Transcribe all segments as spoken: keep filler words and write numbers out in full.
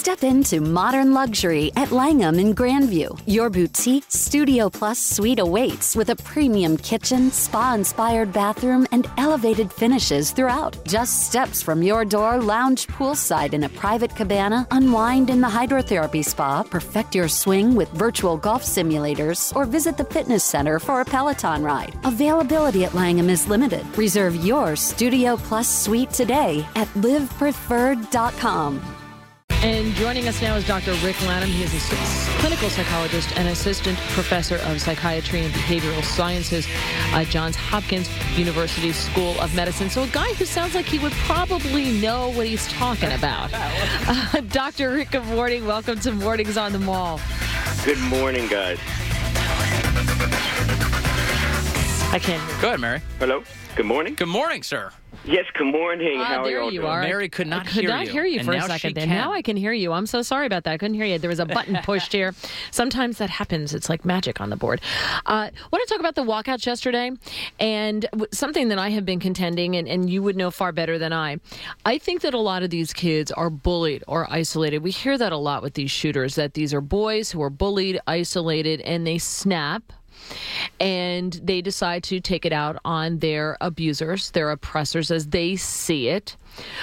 Step into modern luxury at Langham in Grandview. Your boutique Studio Plus suite awaits with a premium kitchen, spa-inspired bathroom, and elevated finishes throughout. Just steps from your door, lounge poolside in a private cabana, unwind in the hydrotherapy spa, perfect your swing with virtual golf simulators, or visit the fitness center for a Peloton ride. Availability at Langham is limited. Reserve your Studio Plus suite today at live preferred dot com. And joining us now is Doctor Rick Lanham. He is a clinical psychologist and assistant professor of psychiatry and behavioral sciences at Johns Hopkins University School of Medicine. So a guy who sounds like he would probably know what he's talking about. Uh, Doctor Rick, good morning. Welcome to Mornings on the Mall. Good morning, guys. I can't hear you. Go ahead, Mary. Hello. Good morning. Good morning, sir. Yes, good morning. Ah, How are there you all you doing? are. Mary could not I could hear not you. hear you and for a now second. she And can. now I can hear you. I'm so sorry about that. I couldn't hear you. There was a button pushed here. Sometimes that happens. It's like magic on the board. I uh, want to talk about the walkouts yesterday, and w- something that I have been contending, and, and you would know far better than I. I think that a lot of these kids are bullied or isolated. We hear that a lot with these shooters, that these are boys who are bullied, isolated, and they snap. And they decide to take it out on their abusers, their oppressors, as they see it.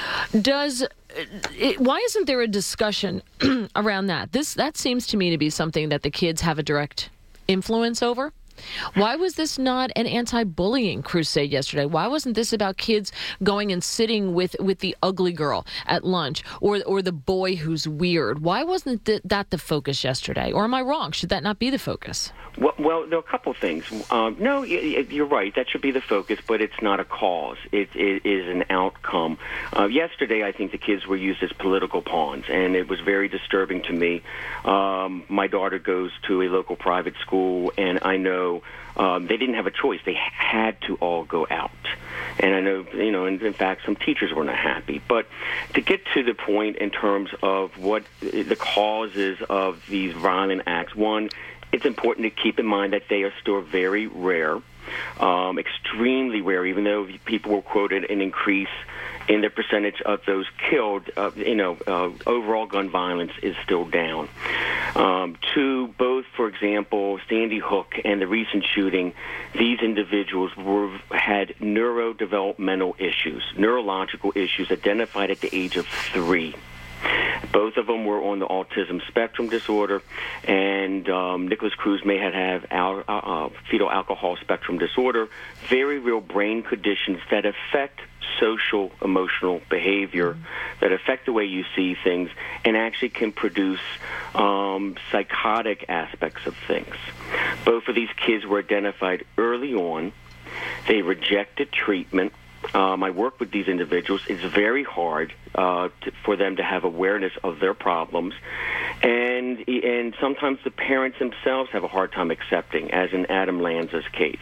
Does it, why isn't there a discussion around that? This that seems to me to be something that the kids have a direct influence over. Why was this not an anti-bullying crusade yesterday? Why wasn't this about kids going and sitting with, with the ugly girl at lunch or or the boy who's weird? Why wasn't th- that the focus yesterday? Or am I wrong? Should that not be the focus? Well, well there are a couple of things. Um, no, you're right. That should be the focus, but it's not a cause. It, it is an outcome. Uh, yesterday, I think the kids were used as political pawns, and it was very disturbing to me. Um, my daughter goes to a local private school, and I know Um, they didn't have a choice. They had to all go out. And I know, you know, in, in fact, some teachers were not happy. But to get to the point in terms of what the causes of these violent acts, one, it's important to keep in mind that they are still very rare, um, extremely rare, even though people were quoted an increase in the percentage of those killed. Uh, you know, uh, overall gun violence is still down. Um, two, both, for example, Sandy Hook and the recent shooting, these individuals were had neurodevelopmental issues, neurological issues identified at the age of three. Both of them were on the autism spectrum disorder, and um, Nicholas Cruz may have had al- uh, fetal alcohol spectrum disorder, very real brain conditions that affect social, emotional behavior, mm-hmm. that affect the way you see things, and actually can produce um, psychotic aspects of things. Both of these kids were identified early on. They rejected treatment. Um, I work with these individuals. It's very hard uh, to, for them to have awareness of their problems, and and sometimes the parents themselves have a hard time accepting, as in Adam Lanza's case.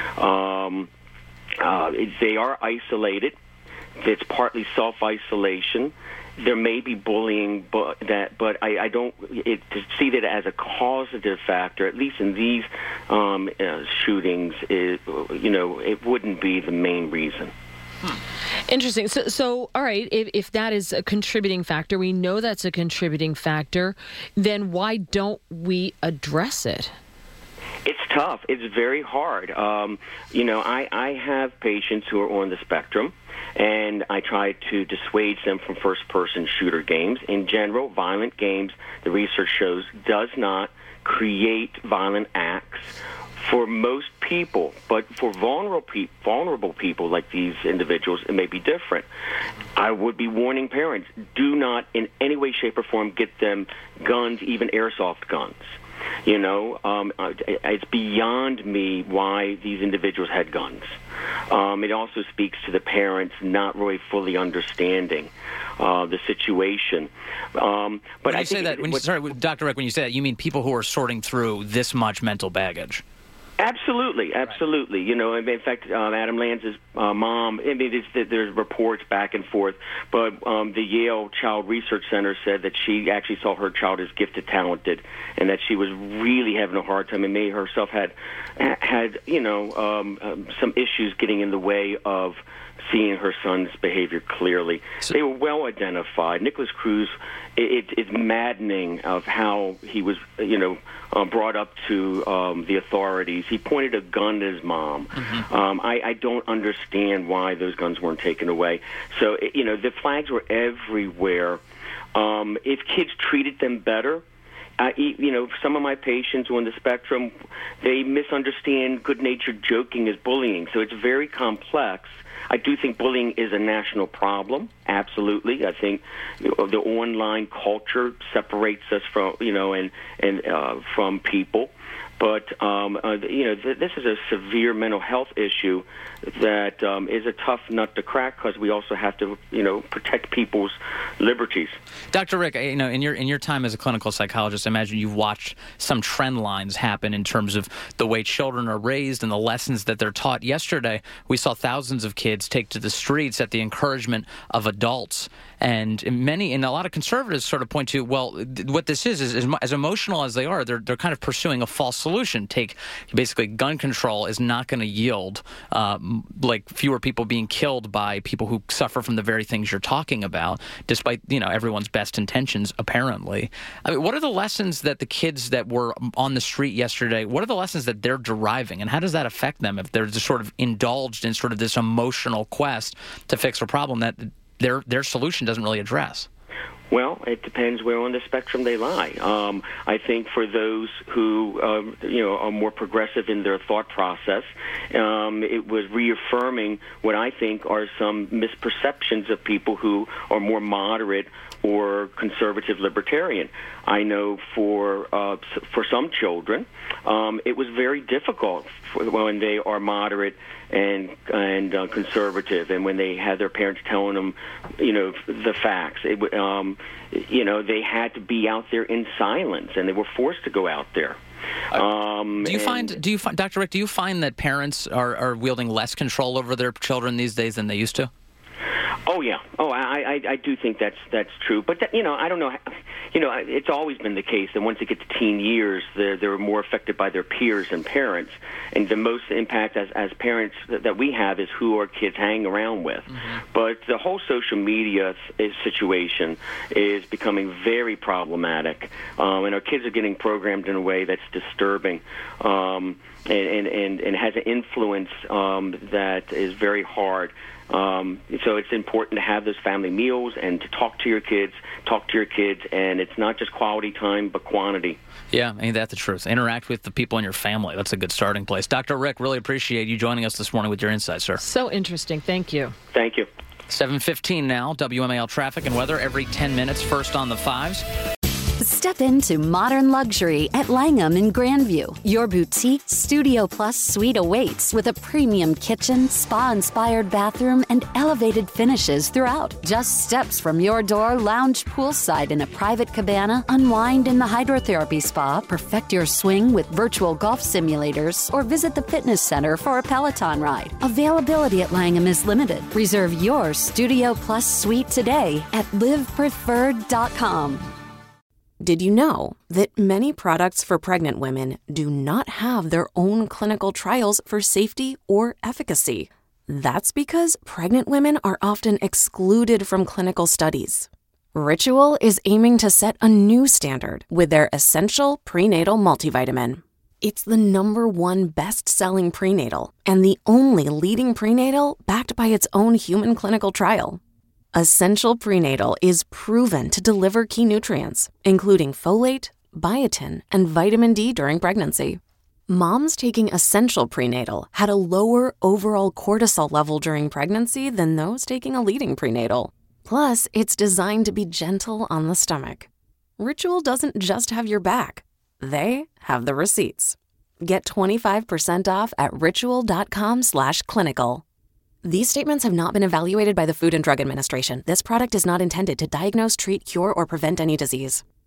Um, uh, they are isolated. It's partly self-isolation. There may be bullying, but that, but I, I don't it, to see that as a causative factor. At least in these um, uh, shootings, it, you know, it wouldn't be the main reason. Hmm. Interesting. So, so all right, if, if that is a contributing factor, we know that's a contributing factor, then why don't we address it? It's tough. It's very hard. Um, you know, I, I have patients who are on the spectrum, and I try to dissuade them from first-person shooter games. In general, violent games, the research shows, does not create violent acts for most people, but for vulnerable, pe- vulnerable people like these individuals, it may be different. I would be warning parents, do not in any way, shape, or form get them guns, even airsoft guns. You know, um, it's beyond me why these individuals had guns. Um, it also speaks to the parents not really fully understanding uh, the situation. Um, but when you I say think that, it, when what, you, sorry, Doctor Rick, when you say that, you mean people who are sorting through this much mental baggage? Absolutely, absolutely. Right. You know, in fact, um, Adam Lanza's uh, mom, I mean, it's, there's reports back and forth, but um, the Yale Child Research Center said that she actually saw her child as gifted, talented, and that she was really having a hard time and may herself had, had you know, um, um, some issues getting in the way of seeing her son's behavior clearly. So, they were well identified. Nicholas Cruz, it, it's maddening of how he was, you know, uh, brought up to um, the authorities. He pointed a gun at his mom. Mm-hmm. Um, I, I don't understand why those guns weren't taken away. So, you know, the flags were everywhere. Um, if kids treated them better, Uh, you know, some of my patients on the spectrum, they misunderstand good-natured joking as bullying. So it's very complex. I do think bullying is a national problem. Absolutely. I think you know, the online culture separates us from, you know, and, and uh, from people. But, um, uh, you know, th- this is a severe mental health issue that um, is a tough nut to crack because we also have to, you know, protect people's liberties. Doctor Rick, you know, in your in your time as a clinical psychologist, I imagine you've watched some trend lines happen in terms of the way children are raised and the lessons that they're taught. Yesterday, we saw thousands of kids take to the streets at the encouragement of adults. And many, and a lot of conservatives sort of point to, well, th- what this is, is, is as emotional as they are, they're they're kind of pursuing a false solution. Take basically gun control is not going to yield um, like fewer people being killed by people who suffer from the very things you're talking about, despite you know everyone's best intentions apparently. I mean, what are the lessons that the kids that were on the street yesterday? What are the lessons that they're deriving, and how does that affect them if they're just sort of indulged in sort of this emotional quest to fix a problem that their their solution doesn't really address? Well, it depends where on the spectrum they lie. Um, I think for those who, um, you know, are more progressive in their thought process, um, it was reaffirming what I think are some misperceptions of people who are more moderate or conservative libertarian. I know for uh, for some children, um, it was very difficult for when they are moderate and and uh, conservative, and when they had their parents telling them, you know, the facts. It, um, you know, they had to be out there in silence, and they were forced to go out there. Um, do you and, find, do you find, Doctor Rick, do you find that parents are, are wielding less control over their children these days than they used to? Oh yeah, oh I, I I do think that's that's true. But that, you know, I don't know. You know, it's always been the case that once they get to teen years, they're they're more affected by their peers and parents. And the most impact as as parents that, that we have is who our kids hang around with. Mm-hmm. But the whole social media th- situation is becoming very problematic, um, and our kids are getting programmed in a way that's disturbing. Um, and, and, and has an influence um, that is very hard. Um, so it's important to have those family meals and to talk to your kids, talk to your kids, and it's not just quality time, but quantity. Yeah, ain't that the truth? Interact with the people in your family. That's a good starting place. Doctor Rick, really appreciate you joining us this morning with your insights, sir. So interesting. Thank you. Thank you. seven fifteen now, W M A L traffic and weather every ten minutes, first on the fives. Step into modern luxury at Langham in Grandview. Your boutique Studio Plus suite awaits with a premium kitchen, spa-inspired bathroom, and elevated finishes throughout. Just steps from your door, lounge poolside in a private cabana, unwind in the hydrotherapy spa, perfect your swing with virtual golf simulators, or visit the fitness center for a Peloton ride. Availability at Langham is limited. Reserve your Studio Plus suite today at live preferred dot com. Did you know that many products for pregnant women do not have their own clinical trials for safety or efficacy? That's because pregnant women are often excluded from clinical studies. Ritual is aiming to set a new standard with their Essential Prenatal Multivitamin. It's the number one best-selling prenatal and the only leading prenatal backed by its own human clinical trial. Essential Prenatal is proven to deliver key nutrients, including folate, biotin, and vitamin D during pregnancy. Moms taking Essential Prenatal had a lower overall cortisol level during pregnancy than those taking a leading prenatal. Plus, it's designed to be gentle on the stomach. Ritual doesn't just have your back. They have the receipts. Get twenty-five percent off at ritual.com slash clinical. These statements have not been evaluated by the Food and Drug Administration. This product is not intended to diagnose, treat, cure, or prevent any disease.